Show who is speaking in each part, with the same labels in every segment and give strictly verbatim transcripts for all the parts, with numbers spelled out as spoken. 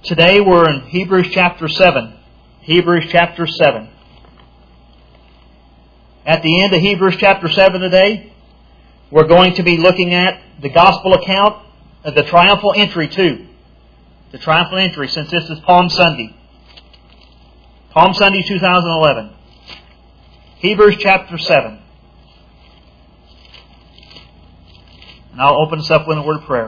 Speaker 1: Today we're in Hebrews chapter seven. Hebrews chapter seven. At the end of Hebrews chapter seven today, we're going to be looking at the gospel account of the triumphal entry too. The triumphal entry, since this is Palm Sunday. Palm Sunday two thousand eleven. Hebrews chapter seven. And I'll open us up with a word of prayer.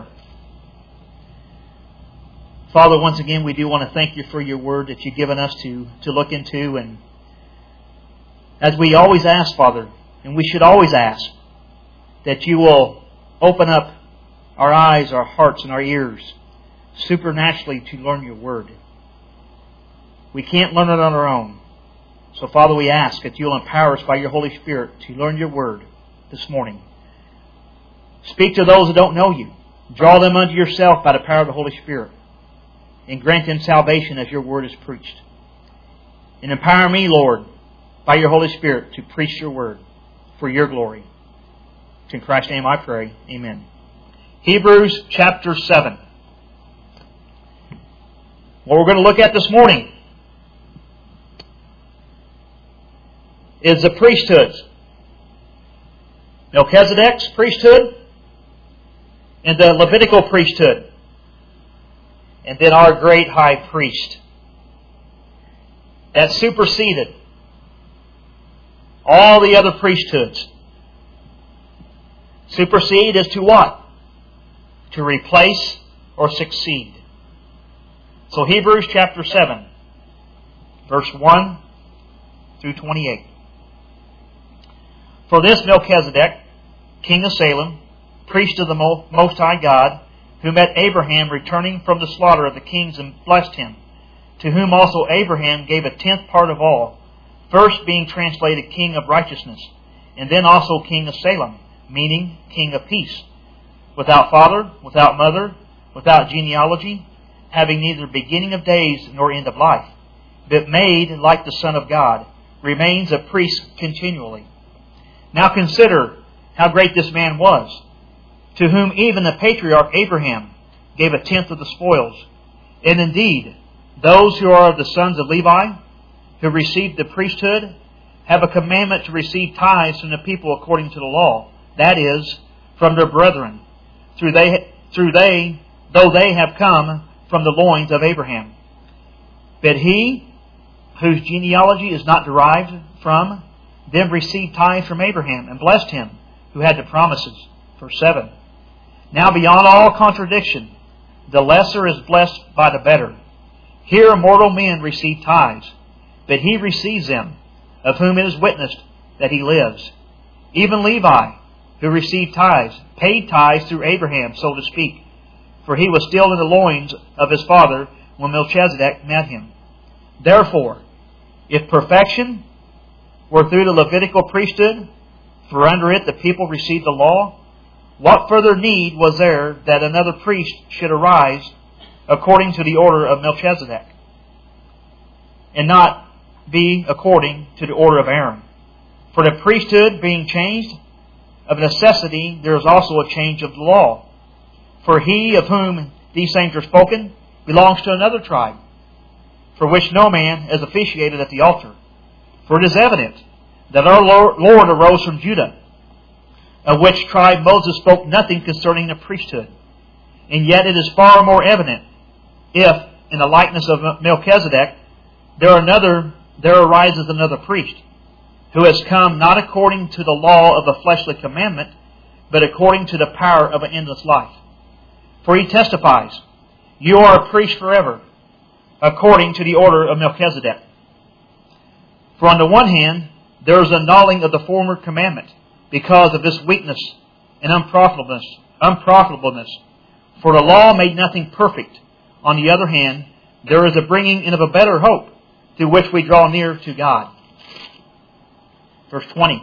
Speaker 1: Father, once again, we do want to thank you for your word that you've given us to, to look into. And as we always ask, Father, and we should always ask, that you will open up our eyes, our hearts, and our ears supernaturally to learn your word. We can't learn it on our own. So, Father, we ask that you'll empower us by your Holy Spirit to learn your word this morning. Speak to those that don't know you. Draw them unto yourself by the power of the Holy Spirit. And grant them salvation as your word is preached. And empower me, Lord, by your Holy Spirit to preach your word for your glory. In Christ's name I pray. Amen. Hebrews chapter seven. What we're going to look at this morning is the priesthoods. Melchizedek's priesthood and the Levitical priesthood. And then our great high priest that superseded all the other priesthoods. Supersede is to what? To replace or succeed. So Hebrews chapter seven, verse one through twenty-eight. For this Melchizedek, king of Salem, priest of the Most High God, who met Abraham returning from the slaughter of the kings and blessed him, to whom also Abraham gave a tenth part of all, first being translated king of righteousness, and then also king of Salem, meaning king of peace, without father, without mother, without genealogy, having neither beginning of days nor end of life, but made like the Son of God, remains a priest continually. Now consider how great this man was, to whom even the patriarch Abraham gave a tenth of the spoils. And indeed, those who are of the sons of Levi, who received the priesthood, have a commandment to receive tithes from the people according to the law, that is, from their brethren, through they, through they, though they have come from the loins of Abraham. But he, whose genealogy is not derived from, them received tithes from Abraham, and blessed him, who had the promises. Verse seven. Now beyond all contradiction, the lesser is blessed by the better. Here mortal men receive tithes, but he receives them, of whom it is witnessed that he lives. Even Levi, who received tithes, paid tithes through Abraham, so to speak, for he was still in the loins of his father when Melchizedek met him. Therefore, if perfection were through the Levitical priesthood, for under it the people received the law, what further need was there that another priest should arise according to the order of Melchizedek, and not be according to the order of Aaron? For the priesthood being changed, of necessity there is also a change of the law. For he of whom these things are spoken belongs to another tribe, for which no man has officiated at the altar. For it is evident that our Lord arose from Judah, of which tribe Moses spoke nothing concerning the priesthood. And yet it is far more evident if, in the likeness of Melchizedek, there another there arises another priest, who has come not according to the law of the fleshly commandment, but according to the power of an endless life. For he testifies, you are a priest forever, according to the order of Melchizedek. For on the one hand, there is a annulling of the former commandment, because of this weakness and unprofitableness, unprofitableness. For the law made nothing perfect. On the other hand, there is a bringing in of a better hope, through which we draw near to God. Verse twenty.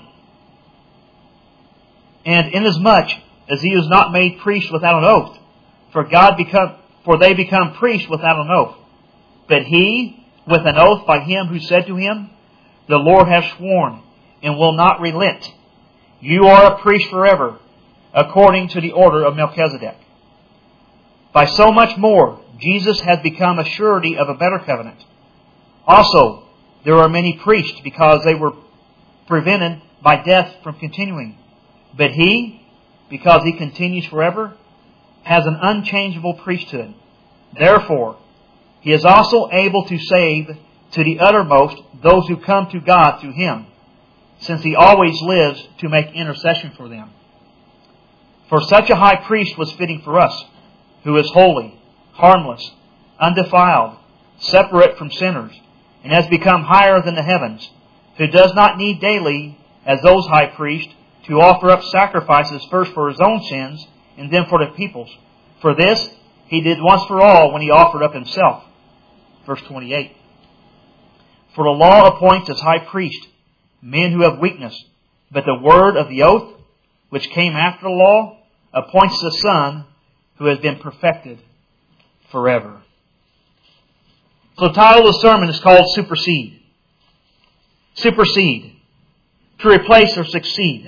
Speaker 1: And inasmuch as he is not made priest without an oath, for God become, for they become priests without an oath, but he with an oath by him who said to him, the Lord hath sworn, and will not relent. You are a priest forever, according to the order of Melchizedek. By so much more Jesus has become a surety of a better covenant. Also, there are many priests because they were prevented by death from continuing. But He, because He continues forever, has an unchangeable priesthood. Therefore, He is also able to save to the uttermost those who come to God through Him, since He always lives to make intercession for them. For such a high priest was fitting for us, who is holy, harmless, undefiled, separate from sinners, and has become higher than the heavens, who does not need daily, as those high priests, to offer up sacrifices first for His own sins and then for the people's. For this He did once for all when He offered up Himself. Verse twenty-eight. For the law appoints as high priest men who have weakness, but the word of the oath, which came after the law, appoints the Son who has been perfected forever. So the title of the sermon is called Supersede. Supersede. To replace or succeed.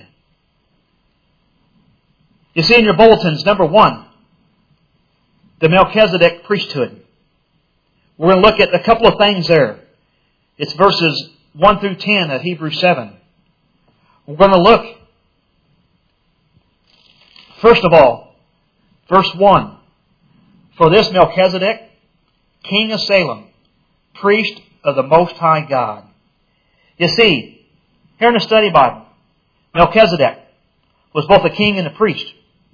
Speaker 1: You see in your bulletins, number one, the Melchizedek priesthood. We're going to look at a couple of things there. It's verses one through ten of Hebrews seven. We're going to look, first of all, verse one. For this Melchizedek, king of Salem, priest of the Most High God. You see, here in the study Bible, Melchizedek was both a king and a priest.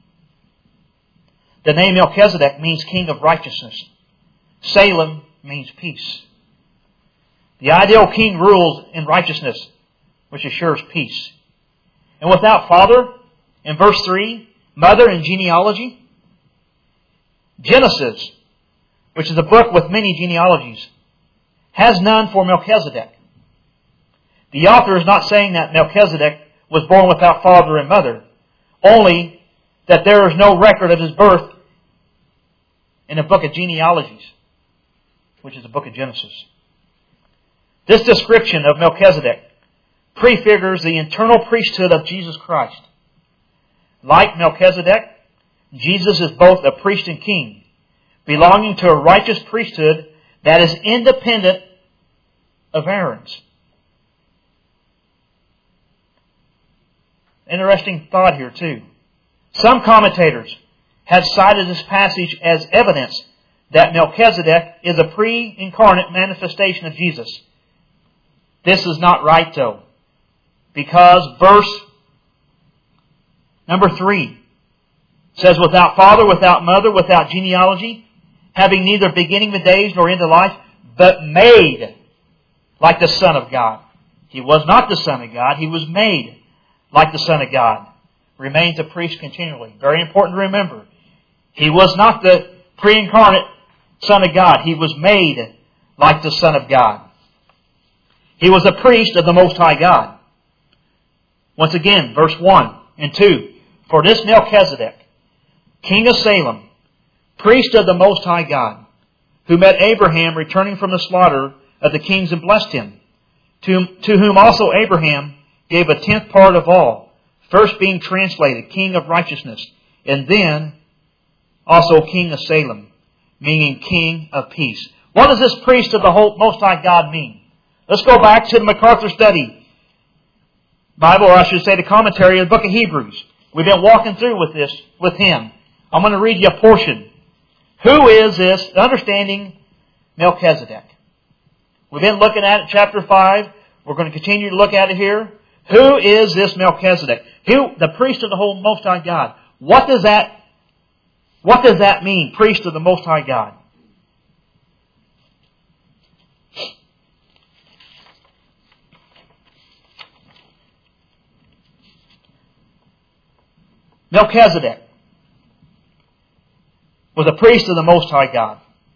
Speaker 1: The name Melchizedek means king of righteousness. Salem means peace. The ideal king rules in righteousness, which assures peace. And without father, in verse three, mother and genealogy, Genesis, which is a book with many genealogies, has none for Melchizedek. The author is not saying that Melchizedek was born without father and mother, only that there is no record of his birth in the book of genealogies, which is the book of Genesis. This description of Melchizedek prefigures the eternal priesthood of Jesus Christ. Like Melchizedek, Jesus is both a priest and king, belonging to a righteous priesthood that is independent of Aaron's. Interesting thought here too. Some commentators have cited this passage as evidence that Melchizedek is a pre-incarnate manifestation of Jesus. This is not right though, because verse number three says, without father, without mother, without genealogy, having neither beginning of days nor end of life, but made like the Son of God. He was not the Son of God, He was made like the Son of God. Remains a priest continually. Very important to remember. He was not the pre-incarnate Son of God. He was made like the Son of God. He was a priest of the Most High God. Once again, verse one and two. For this Melchizedek, king of Salem, priest of the Most High God, who met Abraham returning from the slaughter of the kings and blessed him, to, to whom also Abraham gave a tenth part of all, first being translated king of righteousness, and then also king of Salem, meaning king of peace. What does this priest of the whole Most High God mean? Let's go back to the MacArthur Study Bible, or I should say the commentary of the book of Hebrews. We've been walking through with this, with him. I'm going to read you a portion. Who is this? Understanding Melchizedek. We've been looking at it, chapter five. We're going to continue to look at it here. Who is this Melchizedek? Who, the priest of the whole Most High God. What does that, what does that mean, priest of the Most High God? Melchizedek was a priest of the Most High God.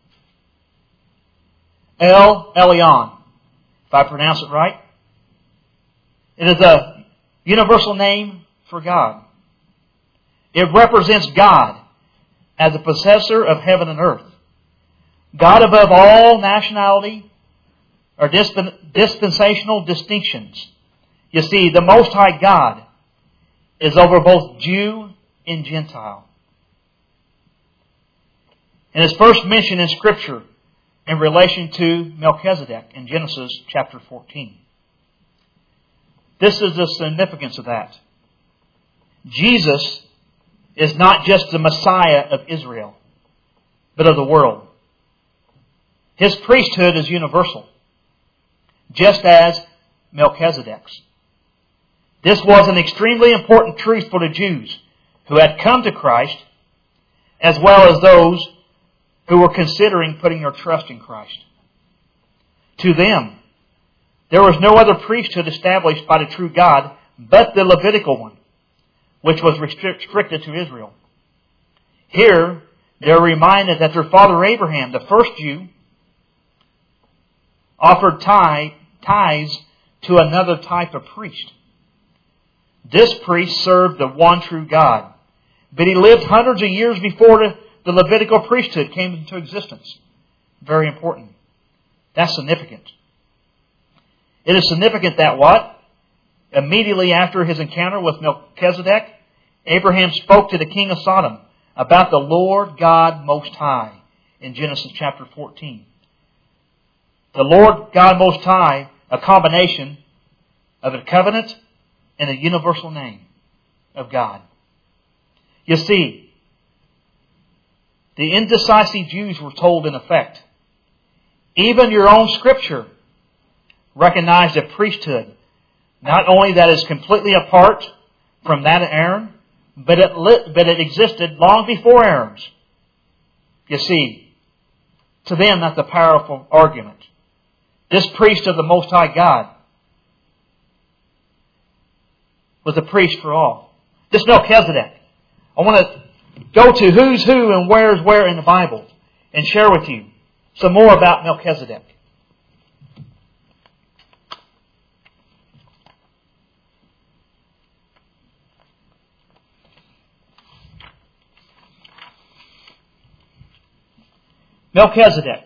Speaker 1: El Elyon, if I pronounce it right. It is a universal name for God. It represents God as a possessor of heaven and earth. God above all nationality or dispensational distinctions. You see, the Most High God is over both Jew and Gentile. and is first mentioned in Scripture in relation to Melchizedek in Genesis chapter fourteen. This is the significance of that. Jesus is not just the Messiah of Israel, but of the world. His priesthood is universal, just as Melchizedek's. This was an extremely important truth for the Jews who had come to Christ, as well as those who were considering putting their trust in Christ. To them, there was no other priesthood established by the true God but the Levitical one, which was restricted to Israel. Here, they're reminded that their father Abraham, the first Jew, offered tithes to another type of priest. This priest served the one true God, but he lived hundreds of years before the, the Levitical priesthood came into existence. Very important. That's significant. It is significant that what? Immediately after his encounter with Melchizedek, Abraham spoke to the king of Sodom about the Lord God Most High in Genesis chapter fourteen. The Lord God Most High, a combination of a covenant and a universal name of God. You see, the indecisive Jews were told in effect, even your own Scripture recognized a priesthood, not only that is completely apart from that of Aaron, but it, lit, but it existed long before Aaron's. You see, to them that's a powerful argument. This priest of the Most High God was a priest for all. This Melchizedek. I want to go to who's who and where's where in the Bible and share with you some more about Melchizedek. Melchizedek.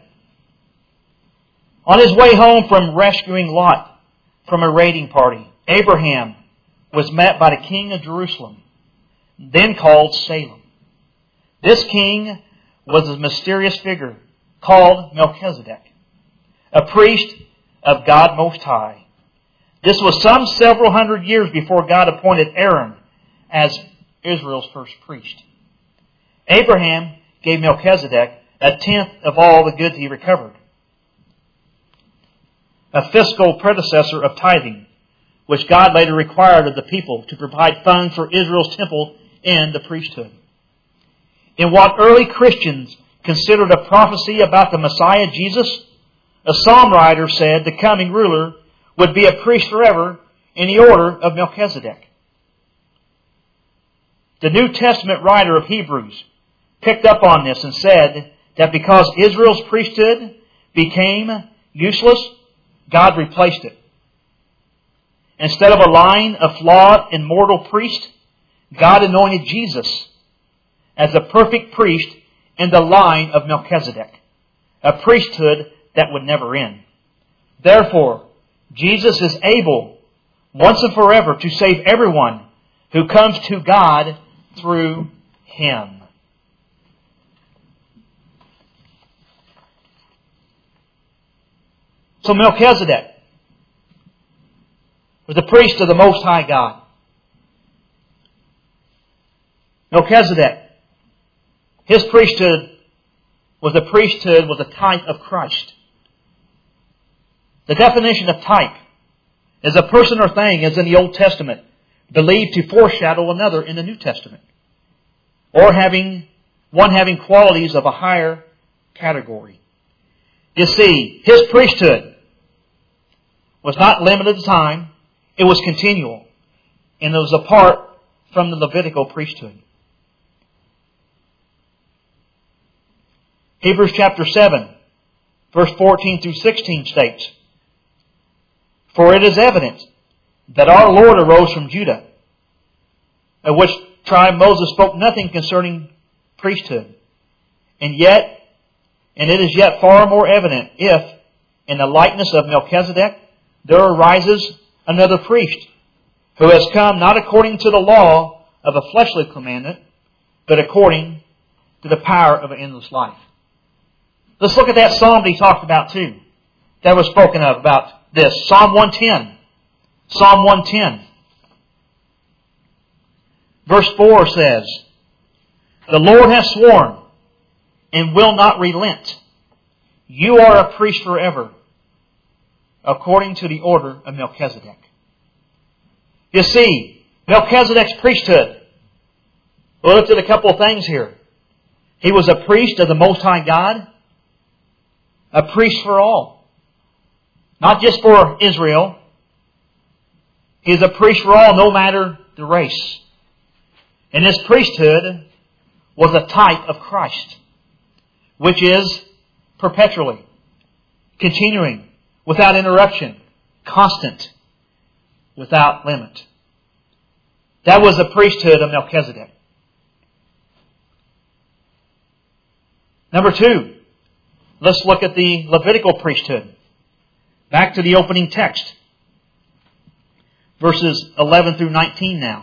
Speaker 1: On his way home from rescuing Lot from a raiding party, Abraham was met by the king of Jerusalem, then called Salem. This king was a mysterious figure called Melchizedek, a priest of God Most High. This was some several hundred years before God appointed Aaron as Israel's first priest. Abraham gave Melchizedek a tenth of all the goods he recovered, a fiscal predecessor of tithing, which God later required of the people to provide funds for Israel's temple and the priesthood. In what early Christians considered a prophecy about the Messiah Jesus, a psalm writer said the coming ruler would be a priest forever in the order of Melchizedek. The New Testament writer of Hebrews picked up on this and said that because Israel's priesthood became useless, God replaced it. Instead of a line of flawed and mortal priests, God anointed Jesus as a perfect priest in the line of Melchizedek, a priesthood that would never end. Therefore, Jesus is able once and forever to save everyone who comes to God through Him. So Melchizedek was the priest of the Most High God. Melchizedek, his priesthood was a priesthood, was a type of Christ. The definition of type is a person or thing, as in the Old Testament, believed to foreshadow another in the New Testament, or having one having qualities of a higher category. You see, his priesthood was not limited to time. It was continual. And it was apart from the Levitical priesthood. Hebrews chapter seven, verse fourteen through sixteen states, "For it is evident that our Lord arose from Judah, of which tribe Moses spoke nothing concerning priesthood. And yet, and it is yet far more evident if, in the likeness of Melchizedek, there arises another priest, who has come not according to the law of a fleshly commandment, but according to the power of an endless life." Let's look at that psalm that he talked about too. That was spoken of about this. Psalm one ten. Psalm one ten. Verse four says, "The Lord has sworn and will not relent. You are a priest forever, according to the order of Melchizedek." You see, Melchizedek's priesthood. We looked at a couple of things here. He was a priest of the Most High God, a priest for all. Not just for Israel. He is a priest for all, no matter the race. And his priesthood was a type of Christ, which is perpetually, continuing, without interruption, constant, without limit. That was the priesthood of Melchizedek. Number two, let's look at the Levitical priesthood. Back to the opening text. Verses eleven through nineteen now.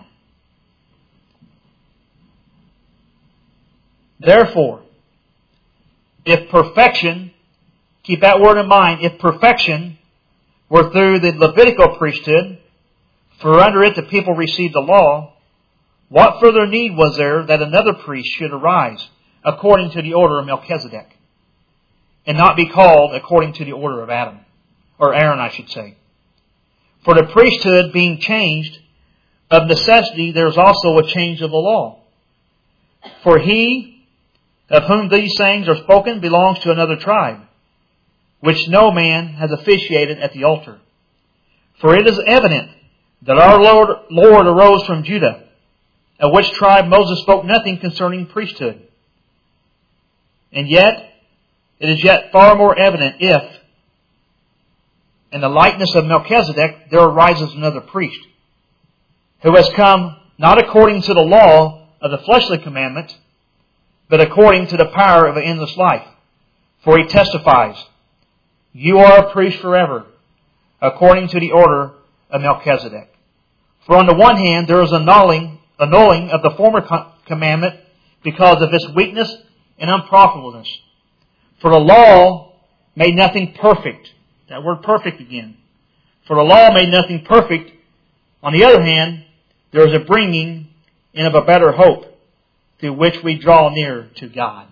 Speaker 1: "Therefore, if perfection," keep that word in mind, "if perfection were through the Levitical priesthood, for under it the people received the law, what further need was there that another priest should arise according to the order of Melchizedek, and not be called according to the order of Adam?" Or Aaron, I should say. "For the priesthood being changed, of necessity there is also a change of the law. For he of whom these sayings are spoken belongs to another tribe, which no man has officiated at the altar. For it is evident that our Lord, Lord arose from Judah, of which tribe Moses spoke nothing concerning priesthood. And yet, it is yet far more evident if, in the likeness of Melchizedek, there arises another priest, who has come not according to the law of the fleshly commandment, but according to the power of an endless life. For he testifies, 'You are a priest forever, according to the order of Melchizedek.' For on the one hand, there is annulling, annulling of the former commandment because of its weakness and unprofitableness. For the law made nothing perfect." That word perfect again. "For the law made nothing perfect. On the other hand, there is a bringing in of a better hope, through which we draw near to God."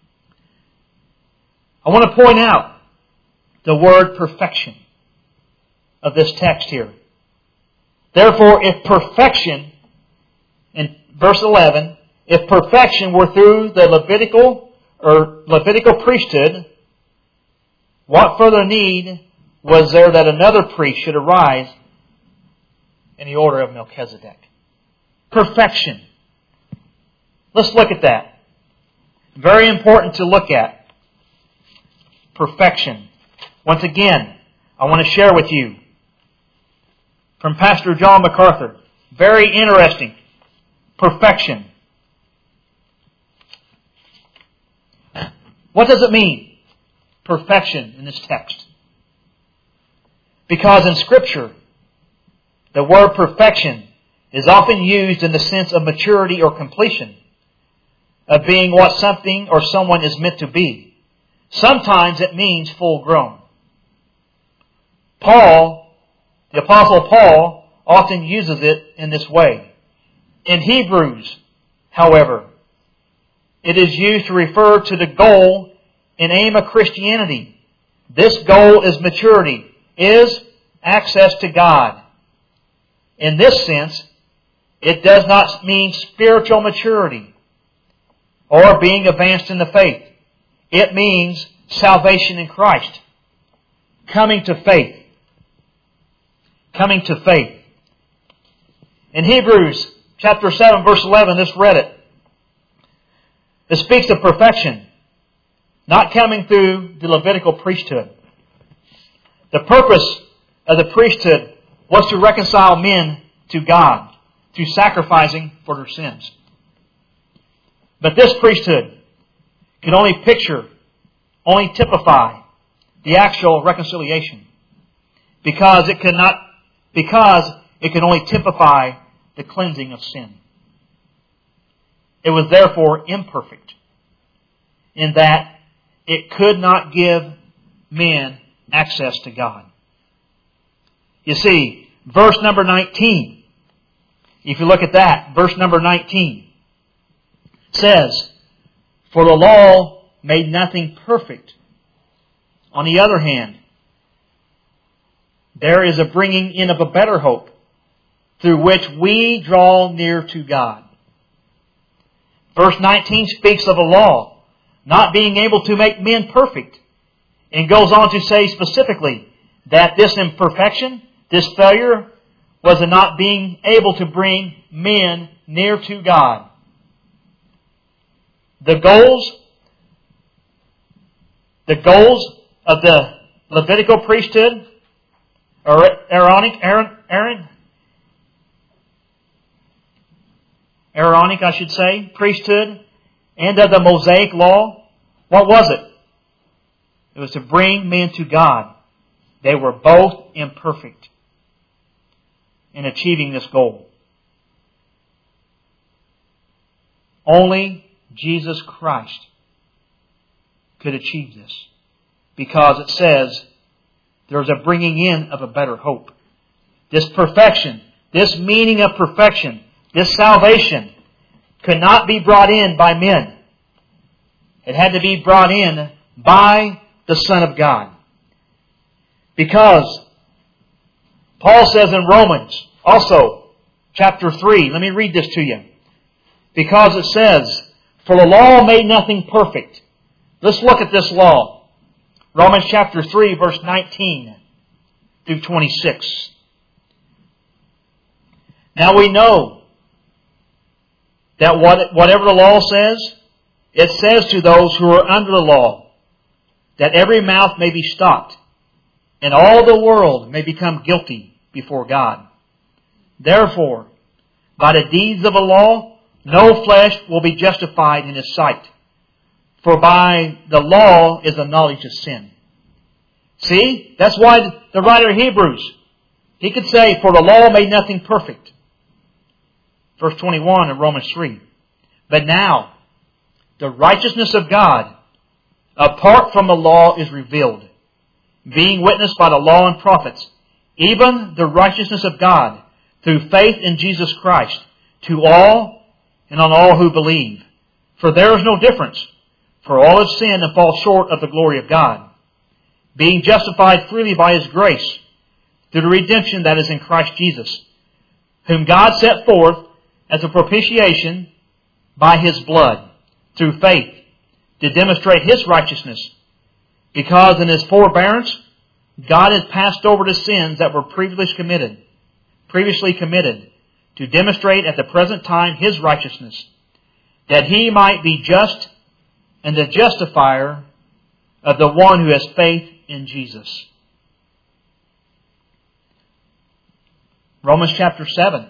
Speaker 1: I want to point out the word perfection of this text here. "Therefore, if perfection," in verse eleven, "if perfection were through the Levitical or Levitical priesthood, what further need was there that another priest should arise in the order of Melchizedek?" Perfection. Let's look at that. Very important to look at. Perfection. Once again, I want to share with you from Pastor John MacArthur. Very interesting. Perfection. What does it mean? Perfection in this text. Because in Scripture, the word perfection is often used in the sense of maturity or completion, of being what something or someone is meant to be. Sometimes it means full grown. Paul, the Apostle Paul, often uses it in this way. In Hebrews, however, it is used to refer to the goal and aim of Christianity. This goal is maturity, is access to God. In this sense, it does not mean spiritual maturity or being advanced in the faith. It means salvation in Christ. Coming to faith. Coming to faith. In Hebrews chapter seven, verse eleven, let's read it. It speaks of perfection, not coming through the Levitical priesthood. The purpose of the priesthood was to reconcile men to God, through sacrificing for their sins. But this priesthood can only picture, only typify the actual reconciliation, because it cannot, because it can only typify the cleansing of sin. It was therefore imperfect, in that it could not give men access to God. You see, verse number nineteen, if you look at that, verse number nineteen says, "For the law made nothing perfect. On the other hand, there is a bringing in of a better hope, through which we draw near to God." Verse nineteen speaks of the law not being able to make men perfect, and goes on to say specifically that this imperfection, this failure, was in not being able to bring men near to God. The goals, the goals of the Levitical priesthood, or Aaronic, Aaron, Aaron, Aaronic, I should say, priesthood, and of the Mosaic law, what was it? It was to bring men to God. They were both imperfect in achieving this goal. Only Jesus Christ could achieve this, because it says there is a bringing in of a better hope. This perfection, this meaning of perfection, this salvation could not be brought in by men. It had to be brought in by the Son of God. Because Paul says in Romans, also, chapter three, let me read this to you. Because it says, "For the law made nothing perfect." Let's look at this law. Romans chapter three, verse nineteen through twenty-six. "Now we know that what, whatever the law says, it says to those who are under the law, that every mouth may be stopped, and all the world may become guilty before God. Therefore, by the deeds of the law, no flesh will be justified in His sight. For by the law is the knowledge of sin." See, that's why the writer of Hebrews, he could say, "For the law made nothing perfect." Verse twenty-one of Romans three. "But now, the righteousness of God, apart from the law, is revealed, being witnessed by the law and prophets, even the righteousness of God, through faith in Jesus Christ, to all and on all who believe. For there is no difference, for all have sinned and fall short of the glory of God, being justified freely by His grace, through the redemption that is in Christ Jesus, whom God set forth as a propitiation by His blood, through faith, to demonstrate His righteousness, because in His forbearance God had passed over the sins that were previously committed, previously committed, to demonstrate at the present time His righteousness, that He might be just and the justifier of the one who has faith in Jesus." Romans chapter seven,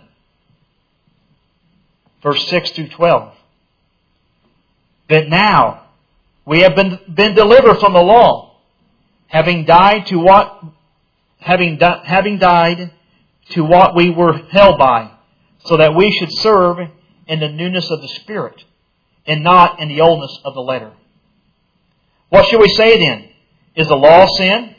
Speaker 1: verse six through twelve. "But now we have been, been delivered from the law, having died to what having di- having died to what we were held by, so that we should serve in the newness of the Spirit, and not in the oldness of the letter. What should we say then? Is the law sin?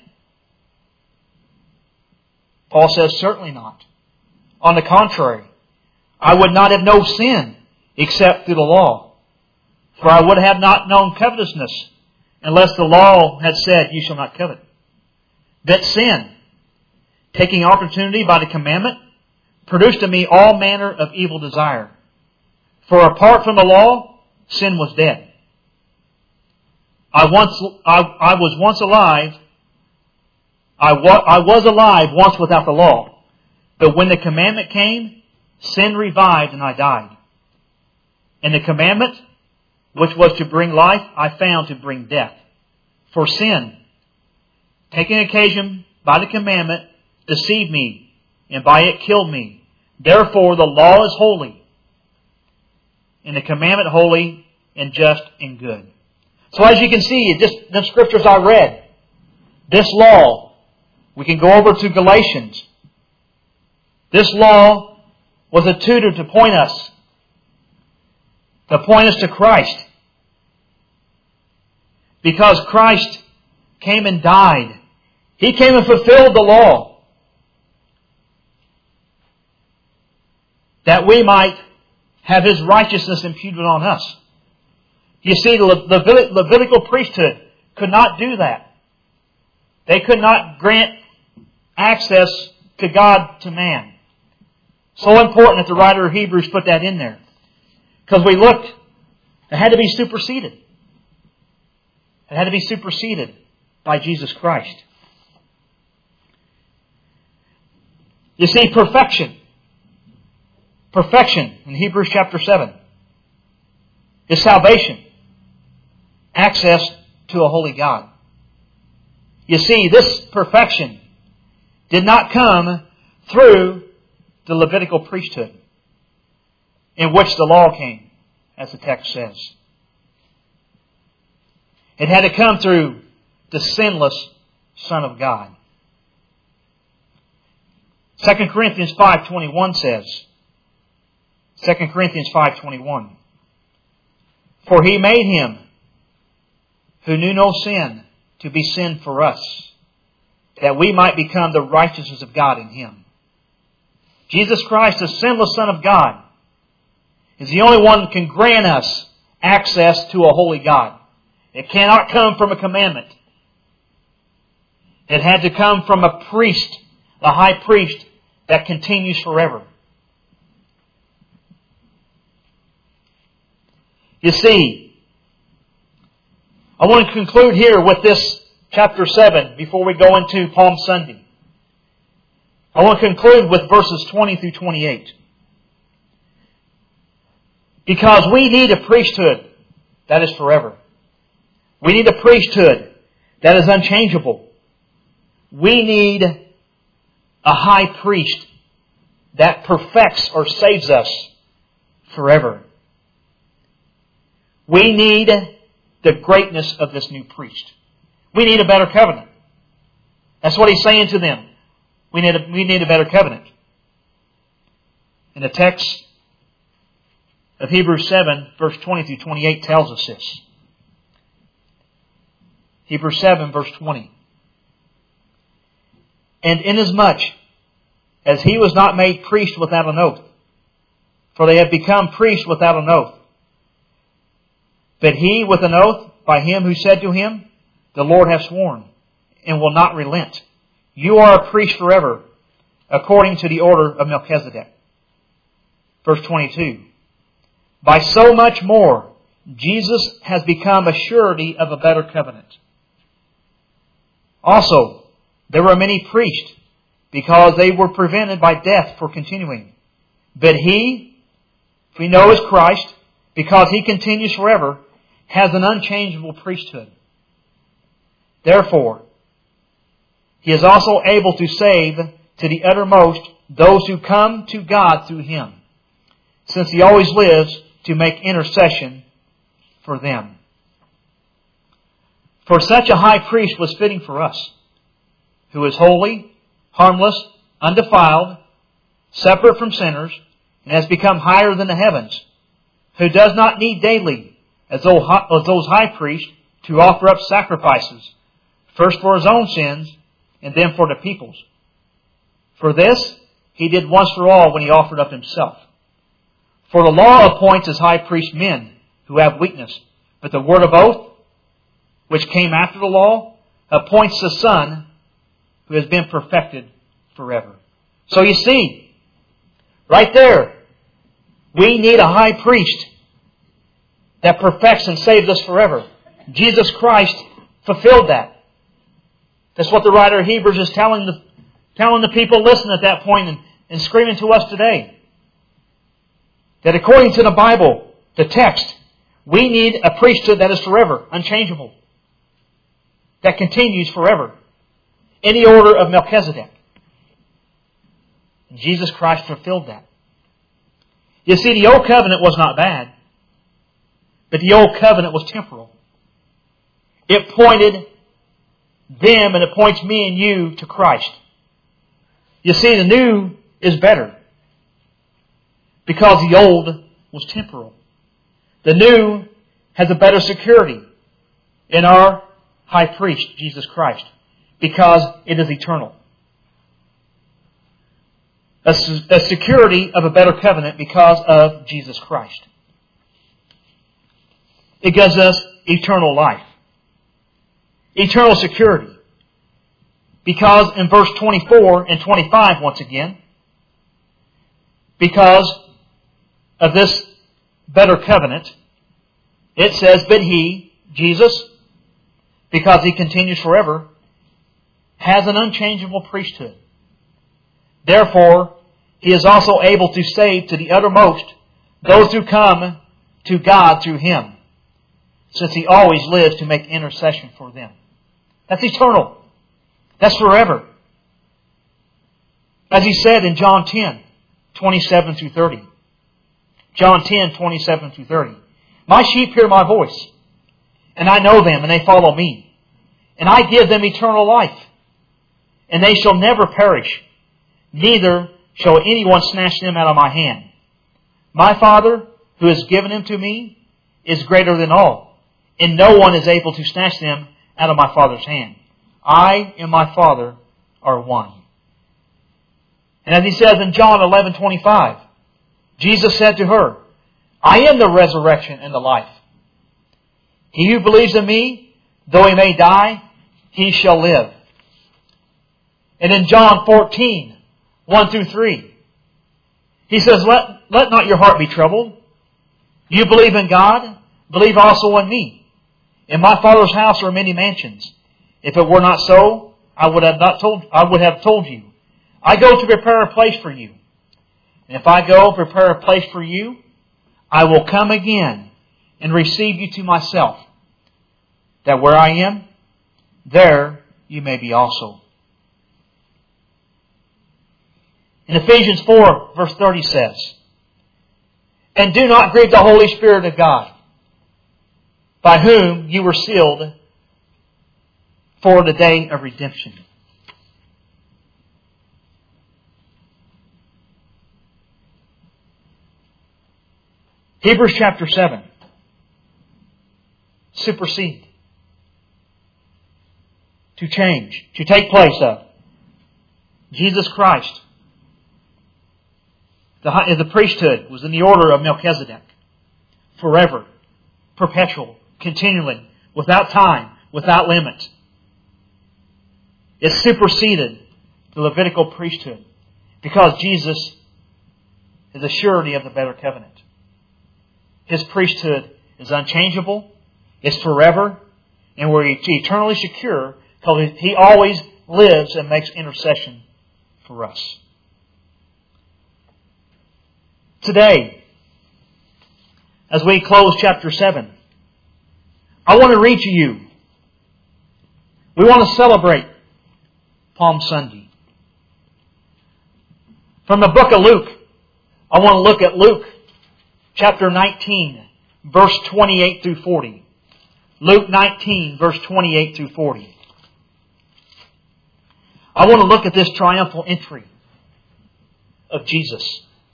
Speaker 1: Paul says, certainly not. On the contrary, I would not have known sin except through the law. For I would have not known covetousness unless the law had said, "You shall not covet." But sin, taking opportunity by the commandment, produced in me all manner of evil desire. For apart from the law, sin was dead. I once, I, I was once alive. I, wa- I was alive once without the law. But when the commandment came, sin revived and I died. And the commandment, which was to bring life, I found to bring death. For sin, taking occasion by the commandment, deceived me, and by it killed me. Therefore the law is holy, and the commandment holy and just and good. So as you can see, just the scriptures I read, this law, we can go over to Galatians. This law was a tutor to point us, to point us to Christ. because Christ came and died. He came and fulfilled the law, that we might have His righteousness imputed on us. You see, the Le- Levitical priesthood could not do that. They could not grant access to God to man. So important that the writer of Hebrews put that in there. Because we looked, it had to be superseded. It had to be superseded by Jesus Christ. You see, perfection. Perfection in Hebrews chapter seven is salvation. Access to a holy God. You see, this perfection did not come through the Levitical priesthood, in which the law came, as the text says. It had to come through the sinless Son of God. Second Corinthians five twenty-one says, Second Corinthians five twenty-one, for He made Him who knew no sin to be sin for us, that we might become the righteousness of God in Him. Jesus Christ, the sinless Son of God, is the only one that can grant us access to a holy God. It cannot come from a commandment. It had to come from a priest, the high priest, that continues forever. You see, I want to conclude here with this chapter seven before we go into Palm Sunday. I want to conclude with verses twenty through twenty-eight. Because we need a priesthood that is forever. We need a priesthood that is unchangeable. We need a high priest that perfects or saves us forever. We need the greatness of this new priest. We need a better covenant. That's what He's saying to them. We need a, we need a better covenant. And the text of Hebrews seven, verse twenty through twenty-eight tells us this. Hebrews seven, verse twenty. And inasmuch as He was not made priest without an oath, for they have become priests without an oath, but He with an oath by Him who said to Him, the Lord hath sworn, and will not relent. You are a priest forever, according to the order of Melchizedek. Verse twenty-two. By so much more, Jesus has become a surety of a better covenant. Also, there were many priests, because they were prevented by death for continuing. But He, if we know is Christ, because He continues forever, has an unchangeable priesthood. Therefore, He is also able to save to the uttermost those who come to God through Him, since He always lives to make intercession for them. For such a high priest was fitting for us, who is holy, harmless, undefiled, separate from sinners, and has become higher than the heavens, who does not need daily, as those high priests, to offer up sacrifices, first for His own sins, and then for the people's. For this He did once for all when He offered up Himself. For the law appoints as high priest men who have weakness, but the word of oath, which came after the law, appoints the Son who has been perfected forever. So you see, right there, we need a high priest that perfects and saves us forever. Jesus Christ fulfilled that. That's what the writer of Hebrews is telling the, telling the people listening at that point and, and screaming to us today. That according to the Bible, the text, we need a priesthood that is forever, unchangeable. That continues forever. In the order of Melchizedek. And Jesus Christ fulfilled that. You see, the old covenant was not bad. But the old covenant was temporal. It pointed them and it points me and you to Christ. You see, the new is better. Because the old was temporal. The new has a better security. in our high priest, Jesus Christ, because it is eternal. A, a security of a better covenant because of Jesus Christ. It gives us eternal life. Eternal security. Because in verse twenty-four and twenty-five, once again, because of this better covenant, it says, but He, Jesus, because He continues forever, has an unchangeable priesthood. Therefore, He is also able to save to the uttermost those who come to God through Him, since He always lives to make intercession for them. That's eternal. That's forever. As He said in John ten, twenty-seven through thirty. John ten, twenty-seven through thirty. My sheep hear my voice, and I know them, and they follow me. And I give them eternal life, and they shall never perish, neither shall anyone snatch them out of my hand. My Father, who has given them to me, is greater than all, and no one is able to snatch them out of my Father's hand. I and my Father are one. And as He says in John eleven twenty-five, Jesus said to her, I am the resurrection and the life. He who believes in me, though he may die, he shall live. And in John fourteen, one through three, He says, let, let not your heart be troubled. You believe in God, believe also in me. In my Father's house are many mansions. If it were not so, I would have not told I would have told you. I go to prepare a place for you. And if I go prepare a place for you, I will come again and receive you to myself, that where I am, there you may be also. In Ephesians four, verse thirty says, and do not grieve the Holy Spirit of God, by whom you were sealed for the day of redemption. Hebrews chapter seven. Supersede. To change. To take place of. Jesus Christ. The, the priesthood was in the order of Melchizedek. Forever. Perpetual. Continually. Without time. Without limit. It superseded the Levitical priesthood. Because Jesus is a surety of the better covenant. His priesthood is unchangeable, it's forever, and we're eternally secure because He always lives and makes intercession for us. Today, as we close chapter seven, I want to read to you. We want to celebrate Palm Sunday. From the book of Luke, I want to look at Luke chapter nineteen, verse twenty-eight through forty. Luke nineteen, verse twenty-eight through forty. I want to look at this triumphal entry of Jesus.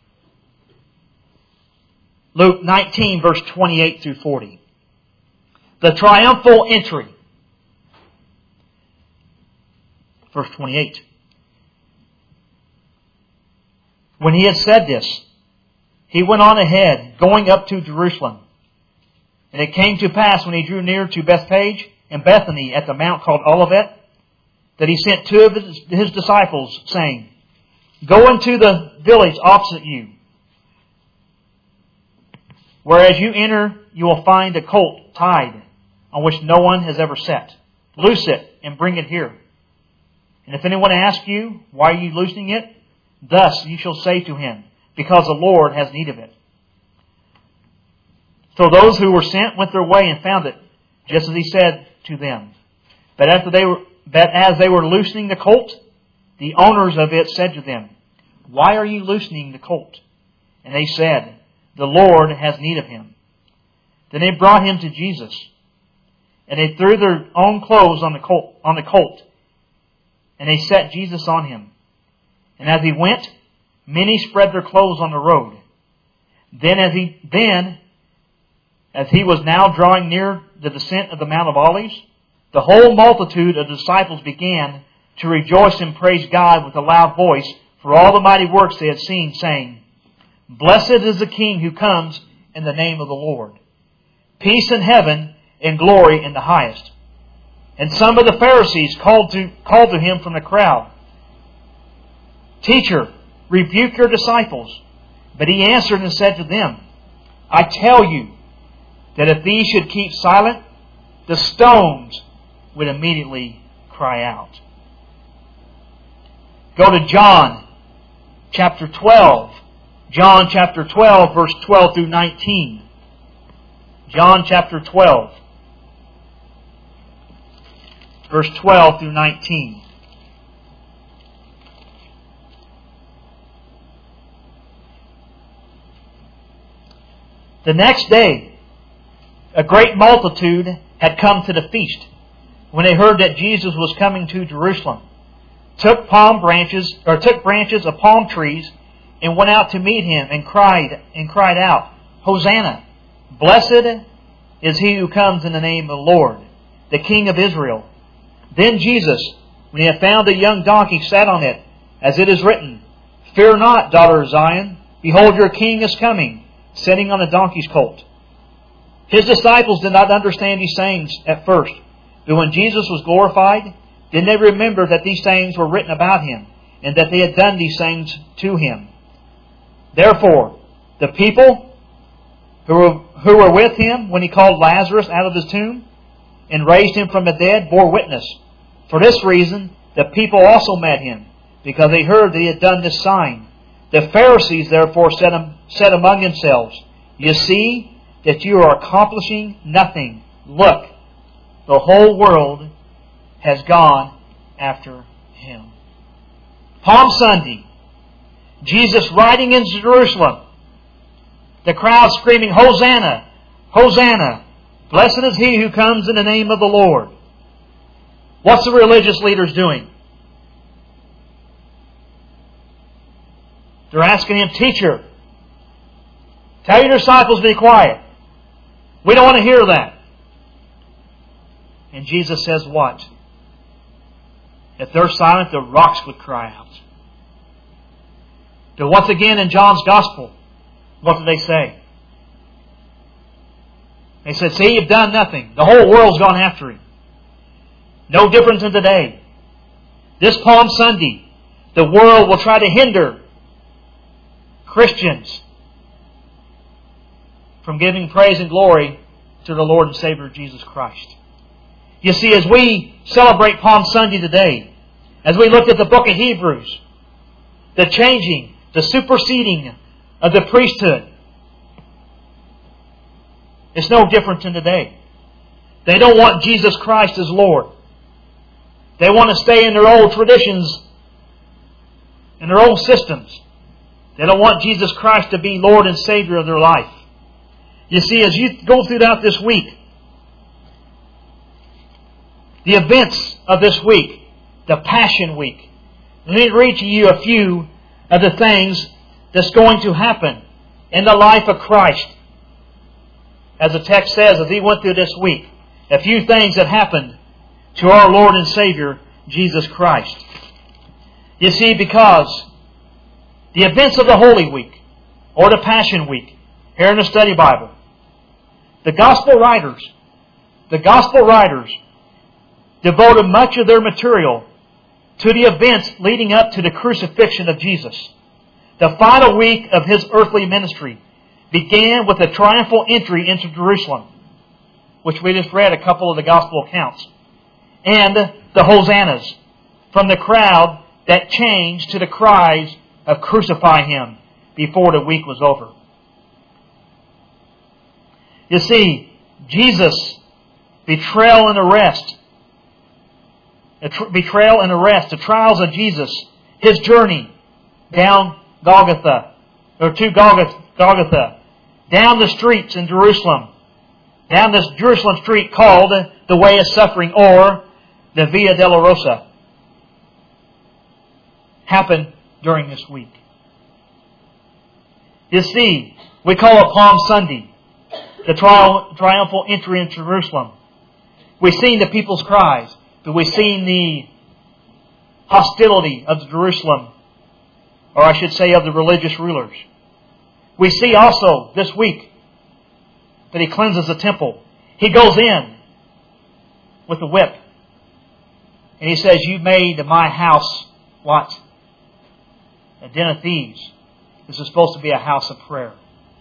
Speaker 1: Luke nineteen, verse twenty-eight through forty. The triumphal entry. Verse twenty-eight. When He had said this, He went on ahead, going up to Jerusalem. And it came to pass when He drew near to Bethphage and Bethany at the mount called Olivet, that He sent two of His, his disciples, saying, go into the village opposite you. Whereas you enter, you will find a colt tied, on which no one has ever sat. Loose it and bring it here. And if anyone asks you, why are you loosing it? Thus you shall say to him, because the Lord has need of it. So those who were sent went their way and found it, just as He said to them. But after they were, but as they were loosening the colt, the owners of it said to them, why are you loosening the colt? And they said, the Lord has need of him. Then they brought him to Jesus, and they threw their own clothes on the colt, on the colt, and they set Jesus on him. And as he went, many spread their clothes on the road. Then as he then as he was now drawing near the descent of the Mount of Olives, the whole multitude of the disciples began to rejoice and praise God with a loud voice for all the mighty works they had seen, saying, Blessed is the King who comes in the name of the Lord. Peace in heaven and glory in the highest. And some of the Pharisees called to, called to him from the crowd, Teacher, rebuke your disciples. But he answered and said to them, I tell you that if these should keep silent, the stones would immediately cry out. Go to John chapter twelve. John chapter twelve, verse twelve through nineteen. John chapter twelve, verse twelve through nineteen. The next day, a great multitude had come to the feast, when they heard that Jesus was coming to Jerusalem, took palm branches, or took branches of palm trees, and went out to meet him, and cried and cried out, Hosanna! Blessed is he who comes in the name of the Lord, the King of Israel. Then Jesus, when he had found a young donkey, sat on it, as it is written, Fear not, daughter of Zion, behold, your king is coming, sitting on a donkey's colt. His disciples did not understand these sayings at first, but when Jesus was glorified, then they remembered that these sayings were written about him, and that they had done these things to him. Therefore, the people who were, who were with him when he called Lazarus out of his tomb and raised him from the dead bore witness. For this reason, the people also met him, because they heard that he had done this sign. The Pharisees therefore said, said among themselves, You see that you are accomplishing nothing. Look, the whole world has gone after him. Palm Sunday, Jesus riding into Jerusalem. The crowd screaming, Hosanna! Hosanna! Blessed is he who comes in the name of the Lord. What's the religious leaders doing? They're asking him, Teacher, tell your disciples to be quiet. We don't want to hear that. And Jesus says what? If they're silent, the rocks would cry out. But once again in John's Gospel, what did they say? They said, See, you've done nothing. The whole world's gone after him. No difference in today. This Palm Sunday, the world will try to hinder Christians from giving praise and glory to the Lord and Savior Jesus Christ. You see, as we celebrate Palm Sunday today, as we look at the book of Hebrews, the changing, the superseding of the priesthood, it's no different than today. They don't want Jesus Christ as Lord. They want to stay in their old traditions, in their old systems. They don't want Jesus Christ to be Lord and Savior of their life. You see, as you go throughout this week, the events of this week, the Passion Week, let me read to you a few of the things that's going to happen in the life of Christ. As the text says, as he went through this week, a few things that happened to our Lord and Savior, Jesus Christ. You see, because the events of the Holy Week, or the Passion Week, here in the Study Bible, the Gospel writers, the Gospel writers devoted much of their material to the events leading up to the crucifixion of Jesus. The final week of His earthly ministry began with a triumphal entry into Jerusalem, which we just read a couple of the Gospel accounts, and the hosannas from the crowd that changed to the cries of crucify Him before the week was over. You see, Jesus' betrayal and arrest, betrayal and arrest, the trials of Jesus, His journey down Golgotha, or to Golgotha, Golgotha, down the streets in Jerusalem, down this Jerusalem street called the Way of Suffering, or the Via Dolorosa, happened during this week. You see, we call it Palm Sunday. the trial, triumphal entry into Jerusalem. We've seen the people's cries, but we've seen the hostility of Jerusalem, or I should say of the religious rulers. We see also this week that He cleanses the temple. He goes in with a whip. And He says, "You made my house," what? "A den of thieves." This is supposed to be a house of prayer.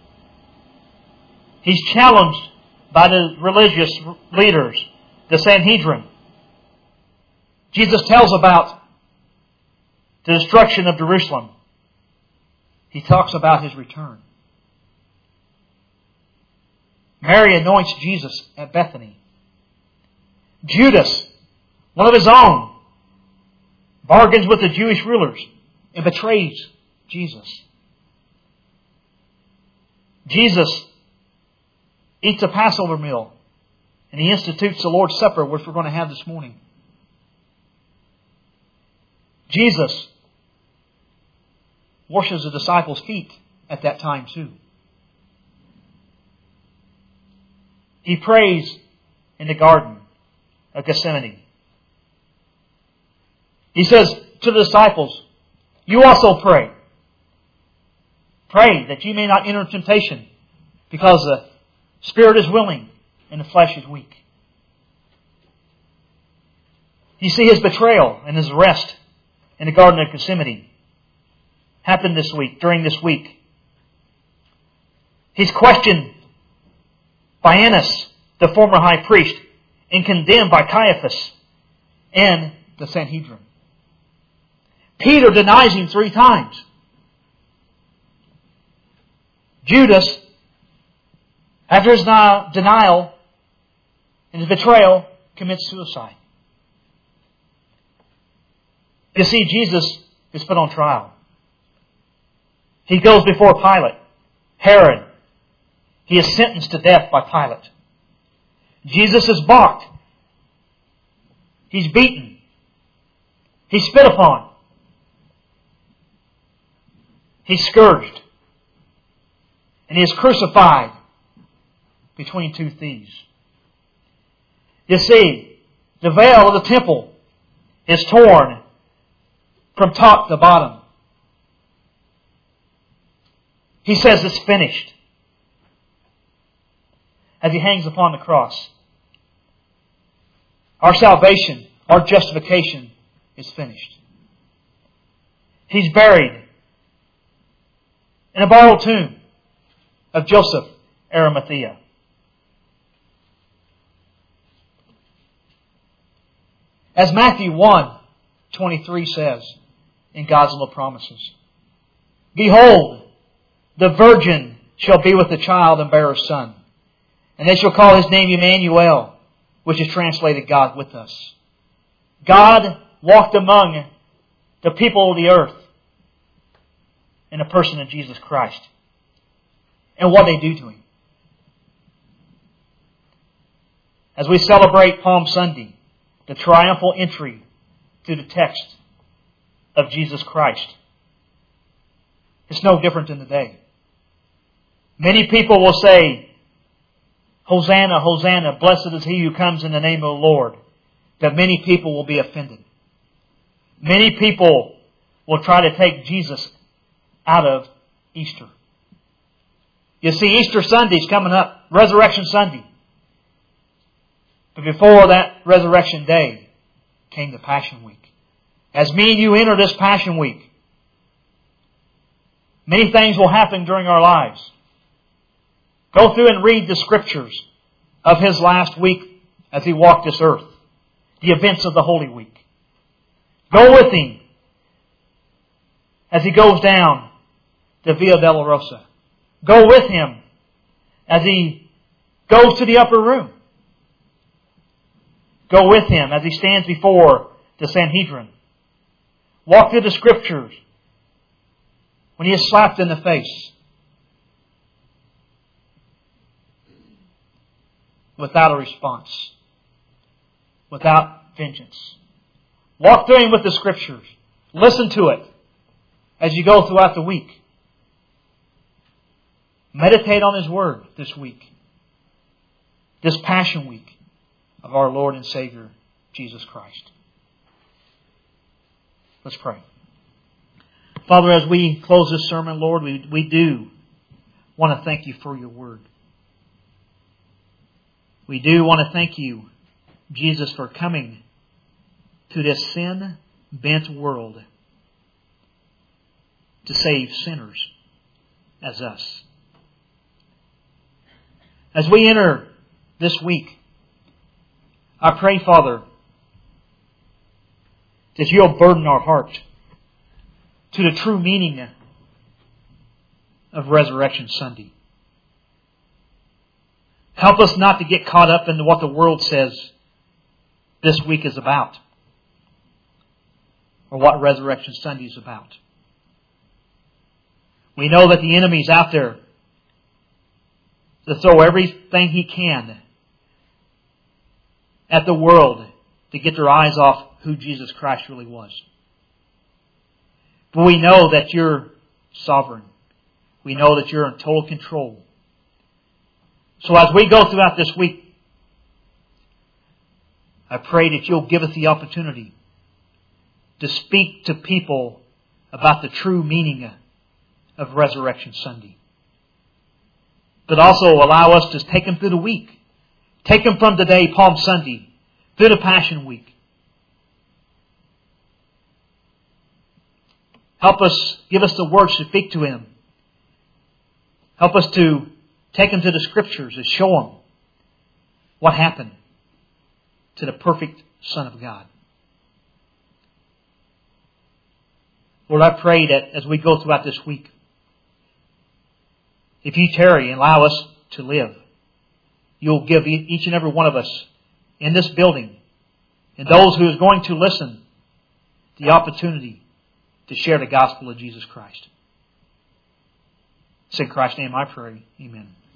Speaker 1: He's challenged by the religious leaders, the Sanhedrin. Jesus tells about the destruction of Jerusalem. He talks about His return. Mary anoints Jesus at Bethany. Judas, one of his own, bargains with the Jewish rulers and betrays Jesus. Jesus eats a Passover meal, and He institutes the Lord's Supper, which we're going to have this morning. Jesus washes the disciples' feet at that time too. He prays in the Garden of Gethsemane. He says to the disciples, "You also pray. Pray that you may not enter temptation, because the spirit is willing and the flesh is weak." You see His betrayal and His arrest in the Garden of Gethsemane happened this week, during this week. He's questioned by Annas, the former high priest, and condemned by Caiaphas and the Sanhedrin. Peter denies Him three times. Judas, after his denial and his betrayal, commits suicide. You see, Jesus is put on trial. He goes before Pilate, Herod. He is sentenced to death by Pilate. Jesus is mocked. He's beaten. He's spit upon. He's scourged. And He is crucified between two thieves. You see, the veil of the temple is torn from top to bottom. He says it's finished as He hangs upon the cross. Our salvation, our justification is finished. He's buried in a borrowed tomb of Joseph Arimathea. As Matthew one twenty-three says in God's little promises, "Behold, the virgin shall be with the child and bear a son, and they shall call His name Emmanuel," which is translated God with us. God walked among the people of the earth in the person of Jesus Christ. And what they do to Him. As we celebrate Palm Sunday, the triumphal entry through the text of Jesus Christ, it's no different in the day. Many people will say, "Hosanna, Hosanna, blessed is He who comes in the name of the Lord." But many people will be offended. Many people will try to take Jesus out of Easter. You see, Easter Sunday's coming up, Resurrection Sunday. But before that Resurrection Day came the Passion Week. As me and you enter this Passion Week, many things will happen during our lives. Go through and read the Scriptures of His last week as He walked this earth. The events of the Holy Week. Go with Him as He goes down the Via Dolorosa. Go with Him as He goes to the upper room. Go with Him as He stands before the Sanhedrin. Walk through the Scriptures when He is slapped in the face. Without a response. Without vengeance. Walk through Him with the Scriptures. Listen to it as you go throughout the week. Meditate on His Word this week. this Passion Week of our Lord and Savior, Jesus Christ. Let's pray. Father, as we close this sermon, Lord, we, we do want to thank You for Your Word. We do want to thank You, Jesus, for coming to this sin-bent world to save sinners as us. As we enter this week, I pray, Father, that You'll burden our heart to the true meaning of Resurrection Sunday. Help us not to get caught up in what the world says this week is about, or what Resurrection Sunday is about. We know that the enemy's out there to throw everything he can at the world to get their eyes off who Jesus Christ really was. But we know that You're sovereign. We know that You're in total control. So as we go throughout this week, I pray that You'll give us the opportunity to speak to people about the true meaning of Resurrection Sunday. But also allow us to take them through the week. Take them from today, Palm Sunday, through the Passion Week. Help us, give us the words to speak to Him. Help us to take them to the Scriptures and show them what happened to the perfect Son of God. Lord, I pray that as we go throughout this week, if You tarry and allow us to live, You'll give each and every one of us in this building and those who is going to listen the opportunity to share the gospel of Jesus Christ. It's in Christ's name I pray. Amen.